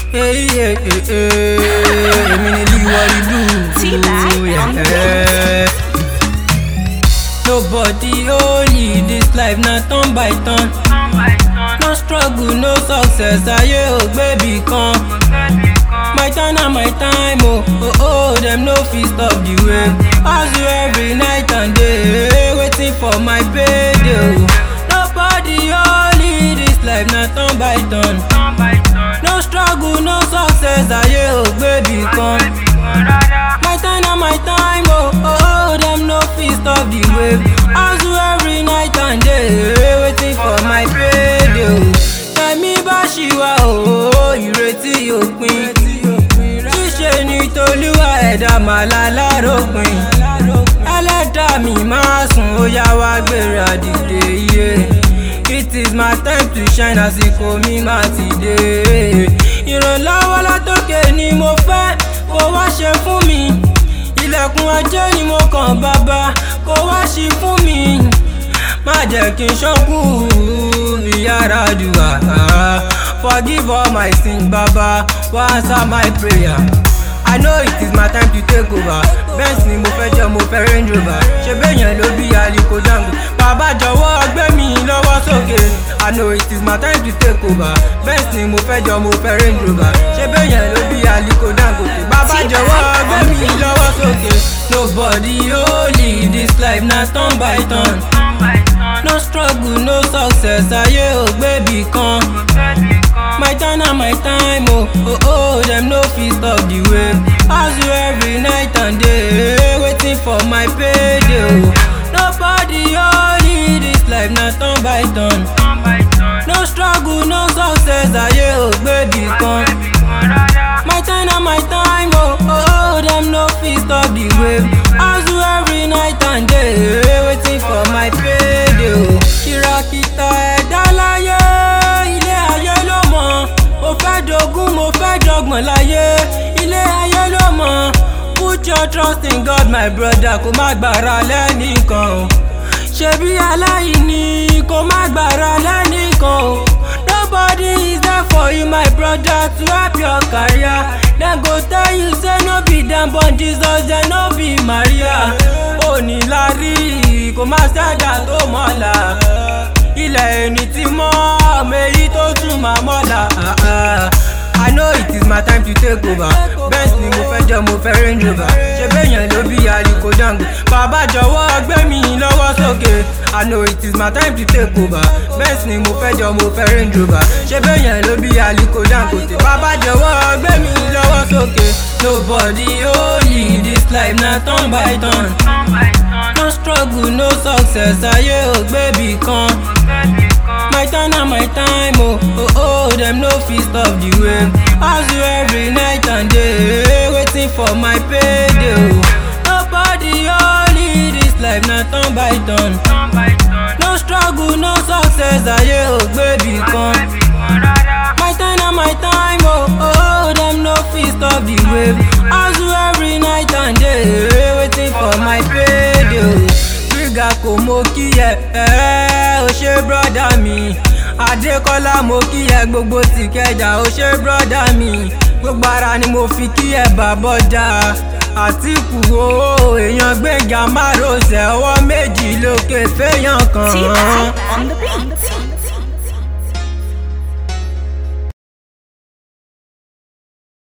Hey, hey, hey, hey. Eminently what you do. Yeah. Nobody only this life na turn by turn. No struggle, no success. Aye o baby kan. My turn and my time, oh, oh, oh, them no fit stop the wave. Hustle every night and day, waiting for my payday, oh. Nobody only this life na turn by turn. No struggle, no success, aye oh baby come. My turn and my time, oh, oh, oh, them no fit stop the wave. Hustle every night and day, waiting for my payday, oh. Tẹ̀mí bá ṣì wá, oh, ìrètí òpin. Ṣíṣe ni t'Olúwa ẹ̀dá màlá lárópin. Ẹlẹ́dàá mi máa sùn, ó yá wá gbéra dìde iye. It is my time to shine, àsìkò mi máa ti dé. Ìrànlọ́wọ́ látòkè ni mo fẹ́, kó wá ṣe fún mi. Ilẹ̀kùn ajé ni mo kàn bàbá, kó wá ṣí fún mi. Má jẹ́ kí n ṣọ́kù ìyára dùwà. Forgive all my sins, Baba, answer my prayer. I know it is my time to take over. Benz ni mo fẹ́ jẹ́, mo fẹ́ Range Rover. Ṣé bẹ́yẹn ló bí Aliko Dango? Bàbá jọ̀wọ́ gbé mi lọ́wọ́ sókè. I know it is my time to take over. Benz ni mo fẹ́ jẹ́, mo fẹ́ Range Rover. Ṣé bẹ́yẹn ló bí Aliko Dango? Bàbá jọ̀wọ́ gbé mi lọ́wọ́ sókè. Nobody only this life na turn by turn. No struggle, no success, aye oh baby kan. My turn and my time, oh, oh, oh, them no fit stop the wave. Hustle every night and day, waiting for my payday, oh. Nobody only this life na turn by turn. No struggle, no success, aye oh baby kan. My turn and my time, oh, oh, oh, them no fit stop the wave. Hustle every night and day, waiting for my payday, oh. Kìràkìtà ẹ̀dá láyé, ilé ayé ló mọ̀. Mo fẹ́ dogun, mo fẹ́ dọ́gbọ̀n láyé, ilé ayé ló mọ̀. Put your trust in God, my brother, kó má gbára lẹ́nìkan o. Ṣebí aláìní, kó má gbára lẹ́nìkan o. Nobody is there for you, my brother, to help your career. Dem go tell you say no be dem born Jesus, dem no be Maria. Onílárí, kò má ṣẹ̀dá tó mọ́la. Ilẹ̀ ẹni tí mọ́, ọmọ èyí tó tún máa mọ́la. I know it is my time to take over. Benz ni mo fẹ́ jẹ́, mo fẹ́ Range Rover. Ṣé bẹ́yẹn ló bí Aliko Dango? Bàbá jọ̀wọ́ gbé mi lọ́wọ́ sókè. I know it is my time to take over. Benz ni mo fẹ́ jẹ́, mo fẹ́ Range Rover. Ṣé bẹ́yẹn ló bí Aliko Dango? Bàbá jọ̀wọ́ gbé mi lọ́wọ́ sókè. Nobody only this life na turn by turn. No struggle, no success, aye oh baby kan. My turn and my time, oh, oh, oh, them no fit stop the wave. Hustle every night and day, waiting for my payday, oh. Nobody only this life na turn by turn. No struggle, no success, aye oh baby kan. My turn and my time, oh, oh, oh, them no fit stop the wave. Hustle every night and day, waiting for my payday, oh. Trigger kò mo kí ẹ, ó ṣé brother mi. Adékọ́lá mo kí ẹ, gbogbo tìkẹjà ó ṣé brother mi. Gbogbo ara ni mo fi kí ẹ bàbọ́jà. Àtìkù o, èèyàn Gbénga Márosẹ̀, ọwọ́ méjì lókè fẹ́yàn kan. T-Pack on the beat.